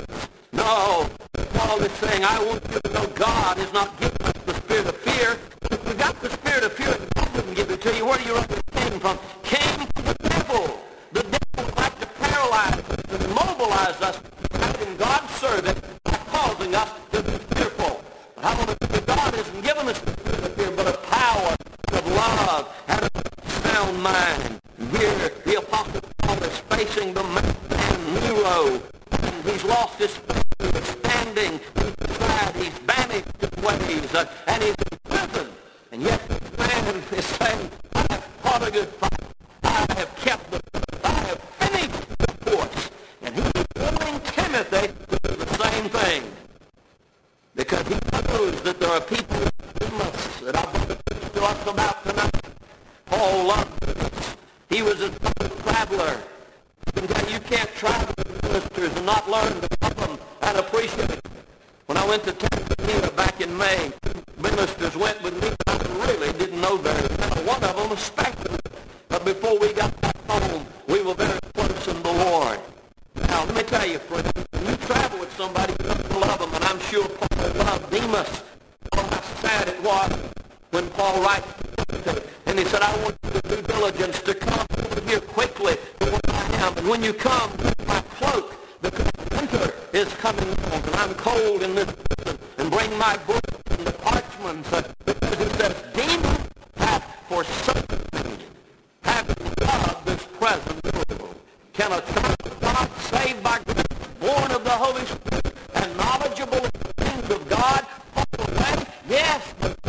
no, Paul is saying, I want you to know God is not giving us the spirit of fear. If we got the spirit of fear, God didn't give it to you. Where do you reckon it came from? Came from the devil. The devil would like to paralyze us and immobilize us in God's service by causing us to be fearful. But I want to say God isn't giving us the spirit of fear, but a power of love and a sound mind. Here, the Apostle Paul is facing the man Nero, and he's lost his faith. He's standing, he's tried, he's banished his ways, uh, and he's in prison. And yet the man is saying, I have fought a good fight. I have kept the faith. I have finished the course. And he's warning Timothy to do the same thing. Because he knows that there are people in us that I'm going to preach to us about tonight. Paul loved this. He was a traveler. You can't travel with ministers and not learn to love them and appreciate them. When I went to Tanzania back in May, ministers went with me. I really didn't know very well. One of them especially. But before we got back home, we were very close in the Lord. Now, let me tell you, friends, when you travel with somebody, you have to love them. And I'm sure Paul loved Demas. Oh, how sad it was when Paul writes to him. And he said, I want you to do diligence to come over here quickly to where I am. And when you come, bring my cloak, because winter is coming on, and I'm cold in this prison. And bring my books and the parchments, uh, because it says, Demas hath forsaken me, having loved this present world. Can a child of God, saved by grace, born of the Holy Spirit, and knowledgeable in the things of God, fall away? Yes, but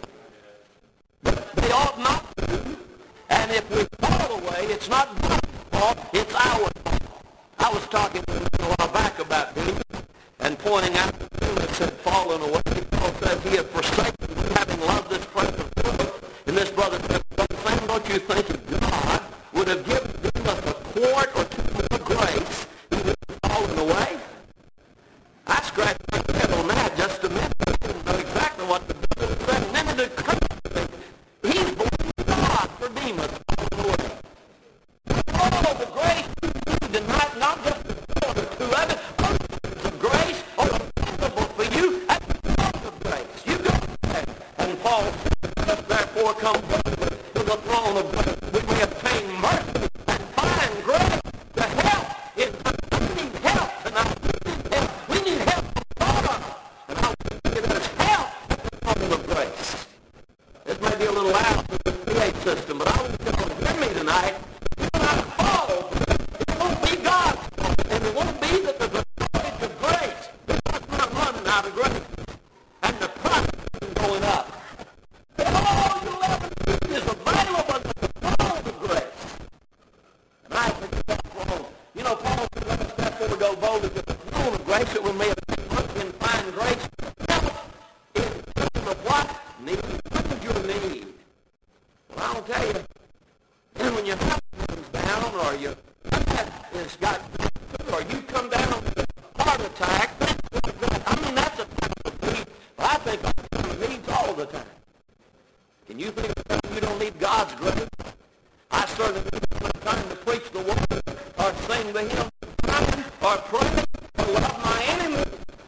they ought not to. And if we fall away, it's not God's fault, it's our fault. I was talking to him a while back about Demas and pointing out that Demas had fallen away. Paul says he had forsaken me, having loved this present world. And this brother said, Sam, don't you think if God would have given Demas a quart or two more grace, he would have fallen away? I scratched my head on that just a minute. I didn't know exactly what the brother said. And then it occurred to me, he's believing God for Demas falling away. Oh, the grace you need, and not, not just the quart or two of it, oh, the grace are available for you at the throne of grace. You go there. And Paul says, therefore come boldly to the throne of grace. We may obtain mercy and find grace to help. If we need help tonight, we need help. We need help from God. And I want to give us help at the throne of grace. This may be a little loud with the P A system, but I want you to hear me tonight. You will not fall. It won't be God's fault. And it won't be that there's a shortage of grace. God's not running out of grace. And the price is going up. All you'll ever need is available at the throne of grace. And I think that's wrong. You know, Paul said, let us therefore go boldly to the throne of grace that we may obtain mercy and find grace. Help in time of what? Need. What is your need? Well, I'll tell you, and when your health comes down, or your has got, or you come down with a heart attack, I mean, that's a time of need. But I think our needs all the time. Can you think of you don't need God's grace? I certainly need time to preach the word, or sing the hymn, or pray, or love my enemy.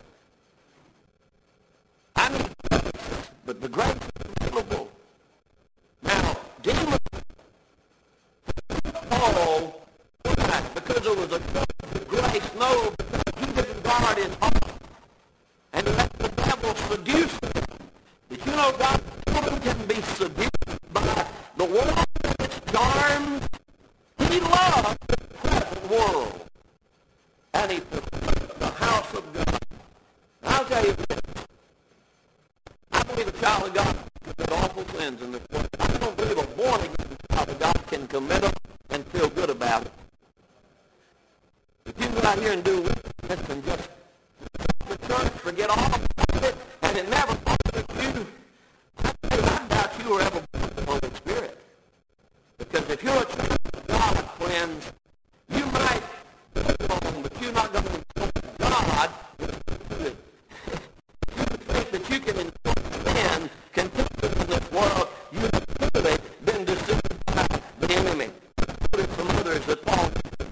I need grace, but the grace is available. Now, Demas, Paul, because there was a grace, no, because he didn't guard his heart, and let the devil seduce him. Did you know God's children can be seduced by the world and its charms? He loved the present world, and he forsook the house of God. And I'll tell you this, I believe a child of God can commit awful sins in this world. I don't believe a born-again child of God can commit them and feel good about it. If you go out here and do wickedness and just the church, forget all about it, and it never bothers you, I doubt you were ever born of the Holy Spirit. Because if you're a child of God, friends, you might go wrong, but you're not going to insult God. You think that you can enjoy sin continue in this world, you have truly been deceived by the enemy. Quoted from others that Paul,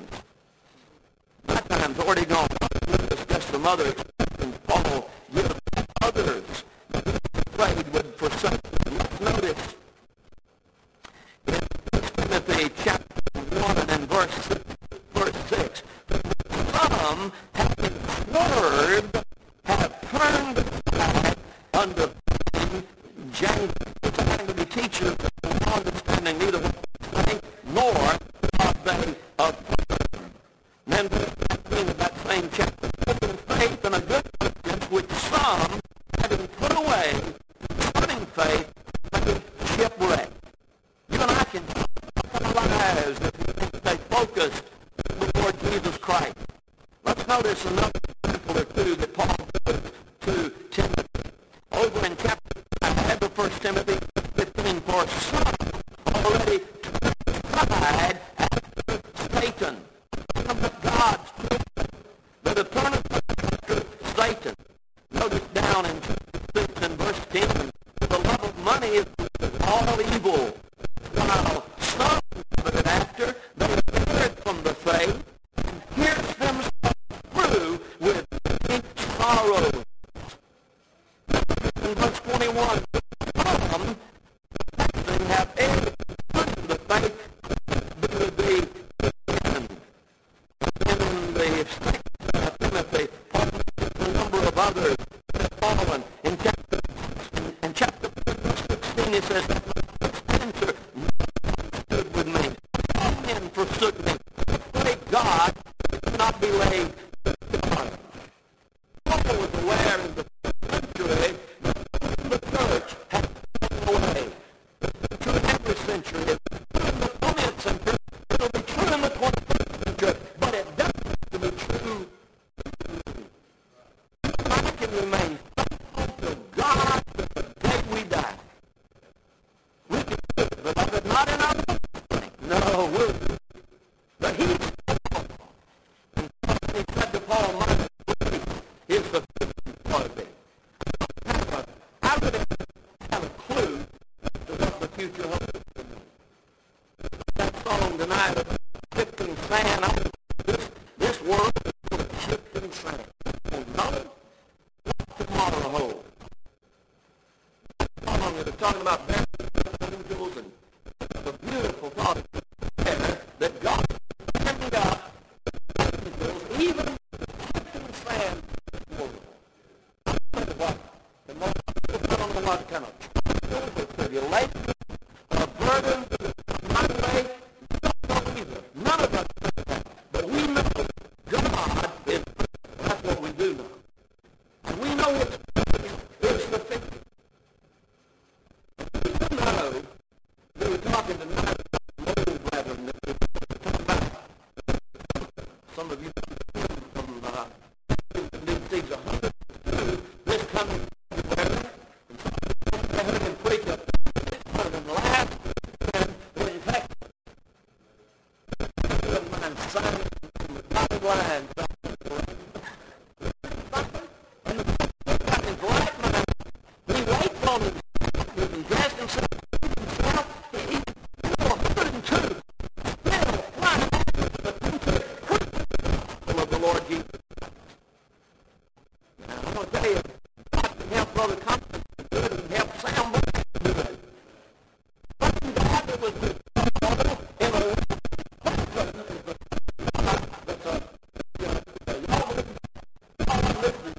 my time's already gone. We'll discuss some others. And Paul gives others that he prayed would forsake. Let's notice in First Timothy chapter one and in verse six, verse six, some, having swerved, have turned aside unto James, trying to be teachers of understanding neither what they say nor are they of faith. Then thing of that same chapter, open faith and a good conscience, which some, having put away, turning faith, having shipwrecked. You and I can our lives if we can stay focused before Jesus Christ. Let's notice another example or two that Paul gives to Timothy. Over in chapter five of First Timothy fifteen, for some already tried after Satan. But God's people that have turned after Satan. Notice down in chapter six and verse ten, the love of money is all evil, while some coveted after, they erred from the faith, and pierced themselves through with deep sorrow. In verse twenty-one, some, they have erred from the faith, they will be condemned. And in the second of Timothy, Paul mentions a number of others that have fallen. In chapter, in, in chapter sixteen, it says, answer stood with me. All men forsook me. Thank God could not be laid to God. Paul was aware in the century that the church had fallen away. True in every century. It's true in the twentieth century. It'll be true in the twenty-first century. But it doesn't have to be true. I can remain faithful to God to the day we die. We can do it, beloved, not in our strength. No, we're, but he's faithful. And he said to Paul, my faith is the quality. I would have a clue to what the future holds. That song tonight of shifting sand, I, this, this world is full of shifting sand. Oh, no, what tomorrow holds. Song that is talking about angels and the beautiful thought there that God sending up angels, even shifting sand in the world. I don't know what, the most, I don't know what kind of trouble or tribulation or burden my way, don't know either. None of us know that. But we know God is, that's what we do know. And we know His is sufficient. We know, we were talking tonight about old brethren that we were talking about. Some of you from uh, D C's one hundred two, this coming February, and some of you heard him preach up in the last and in Texas. A good man signing from the dotted line. And the got his right mind. He waits on himself and dressed himself. himself. He, he's one hundred two. Still flying but into the gospel of the Lord Jesus. Now, I'm going to tell you, God can help Brother Compton do it and help Sam Black do it. But God, it was the in a that's a, you know, y'all listening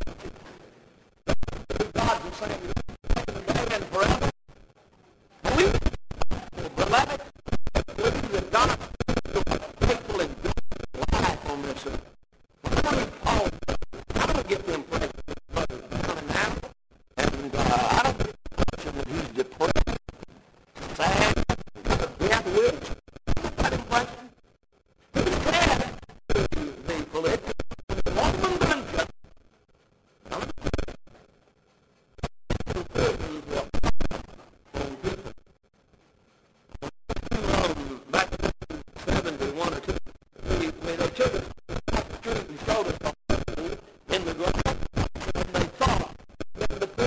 to God is saying today and forever. And we, beloved, believe that God is faithful and good life on this earth. How do Paul, I don't get the impression that Brother John now, and uh, I don't get the impression that he's depressed, sad, got a death wish. That impression. He said to the Philippians, one woman gunshot,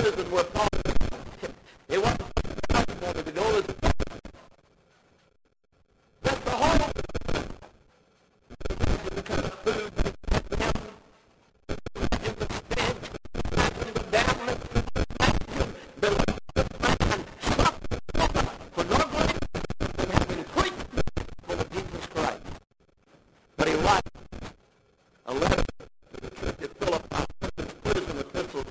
prison where Paul, it wasn't I wanted to go, it was that's the whole the kind of food in the stench, in the dampness, the man suffered for no greater than having preached for the Jesus Christ. But he writes a letter to the church at Philippi, his prison epistle.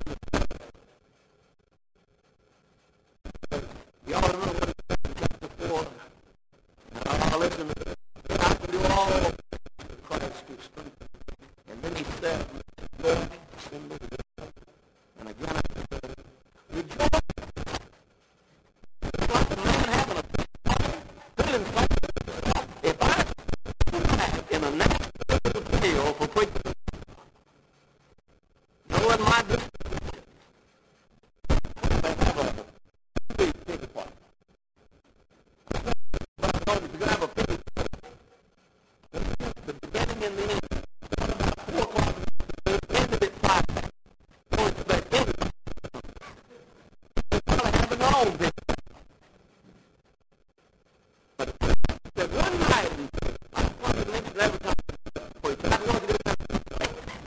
You ought to know what it says in chapter four. Now, listen, I can do all things through Christ who strengthens me. And then he said, Lord, send me to God. And again I said, rejoice. It's like a man having a feeling like if I come back in a natural appeal for preaching, knowing my disposition, they have a big pity party. But I know that you can have a pity party. The beginning and the end. What about four o'clock? The end of it five. Going to the end of it. They're probably having their own pity. But that one night, I wanted to mention every time, but I wanted to do that.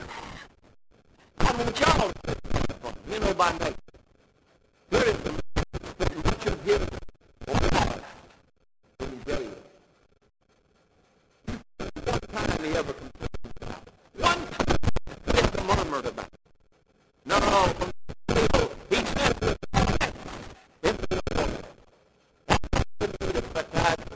I want y'all to think about it, you know, by nature. Here is the man much of his life in jail. One time he ever complained about it. One time he ever murmured about it. No, from the jail, he said to the in the morning, that's the baptized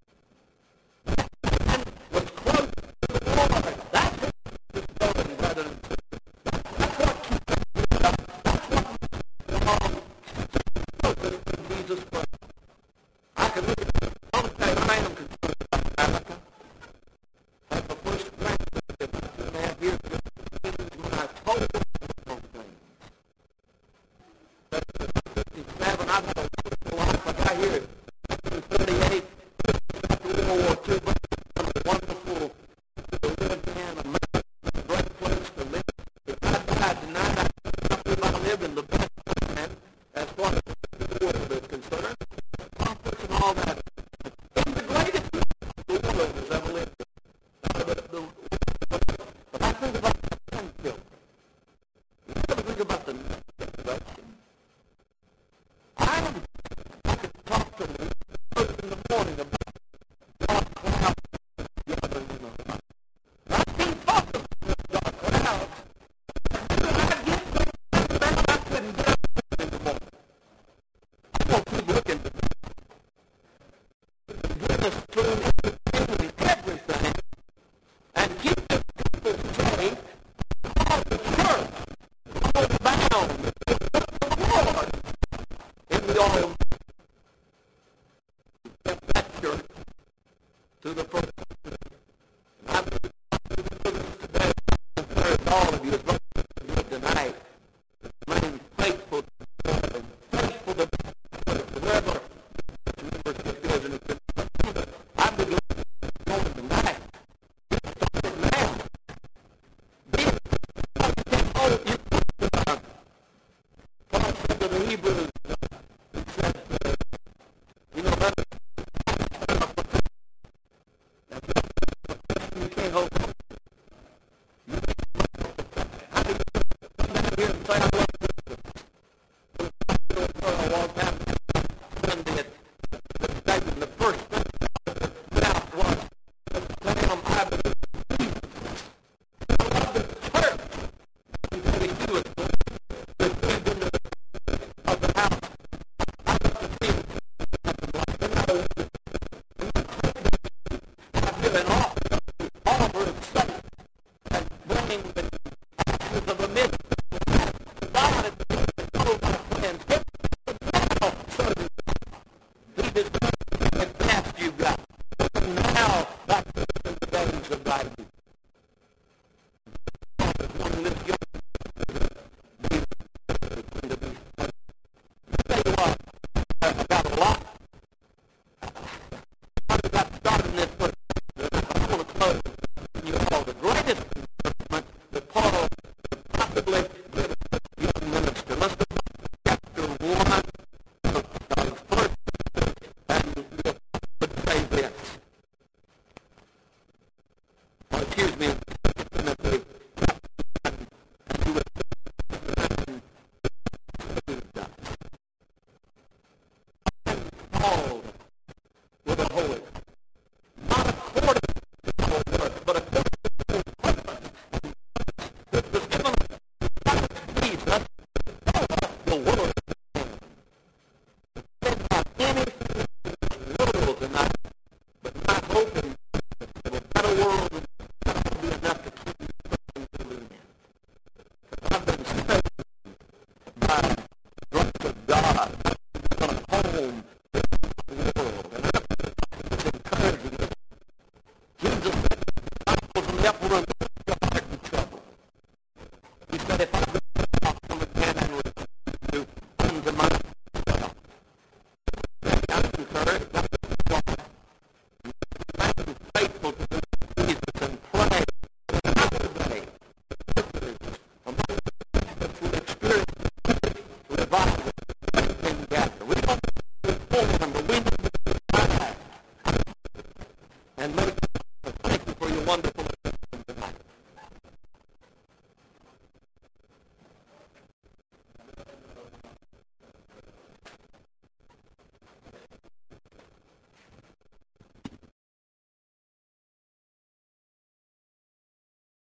and was close to the Lord. That's what the story, rather than that's what keeps us up. That's what belongs to Jesus Christ. I can look at the only thing I am concerned about Africa. That's the first grandson about two and a half years ago. My total on things. That's fifty-seven. I've had a wonderful life. I got here in thirty-eight. After World War Two, but it's wonderful to live in, a great place to live. If I died tonight, I believe I live in the best land as far as the world is concerned. Comforts and all that. In the greatest the world has ever lived in. Uh, the, the, but I think about the grandchildren. You ever think about the next generation? I am I could talk to them first in the morning about dark clouds gathering in the sky. I can't talk about dark clouds. I get back, I couldn't get up in the morning. I'm going to keep looking to give us true everything and keep the people safe. All the church, all bound, the Lord in the oil. Kept that church to the first. I'm today, I all of you as much as you did tonight. Remain faithful to God and faithful to whoever membership is. And it's I'm beginning going tonight. Get started now. Get all of you. Paul said to the Hebrews, he said, uh, you know, that you can't hold on. You how do you come down here and say I love you? For a long time, Sunday at David, the first thing now was, Sam, I believe Jesus. I love the church. He said he knew it. The of the house God.